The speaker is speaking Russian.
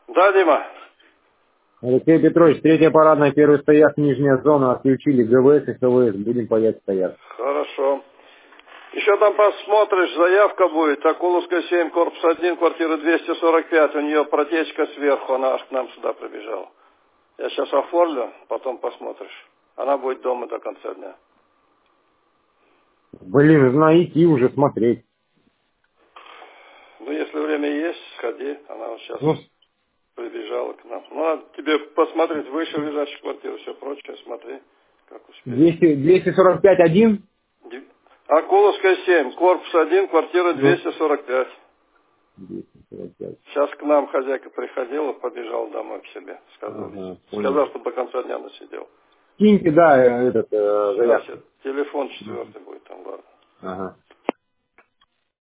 Да, Дима. Алексей Петрович, третья парадная, первый стояк, нижняя зона, отключили ГВС и ХВС, будем паять стояк. Хорошо. Еще там посмотришь, заявка будет. Акуловская 7, корпус 1, квартира 245. У нее протечка сверху, она аж к нам сюда прибежала. Я сейчас оформлю, потом посмотришь. Она будет дома до конца дня. Блин, нужно идти уже смотреть. Ну, если время есть, сходи. Она вот сейчас Ну, прибежала к нам. Ну, надо тебе посмотреть выше лежащую квартиру, все прочее, смотри, как успеешь. 245-1? Акуловская 7, корпус 1, квартира Ну, 245. 245. Сейчас к нам хозяйка приходила, побежал домой к себе. Ага, Сказал, понял. что до конца дня насидел. Киньте, да, Сейчас заявку. телефон 4 будет там, ладно. Ага.